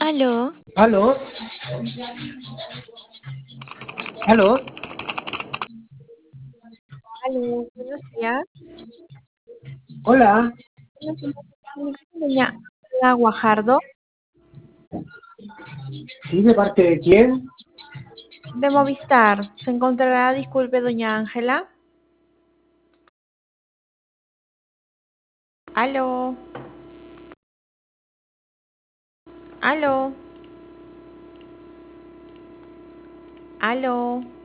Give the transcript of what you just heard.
Aló, ¿Aló? ¿Aló? aló, buenos días. Hola. Buenos días, me comunico con doña Ángela Guajardo ¿Sí, de parte de quién? de Movistar. ¿Se encontrará, disculpe, doña Ángela? Aló, aló, aló.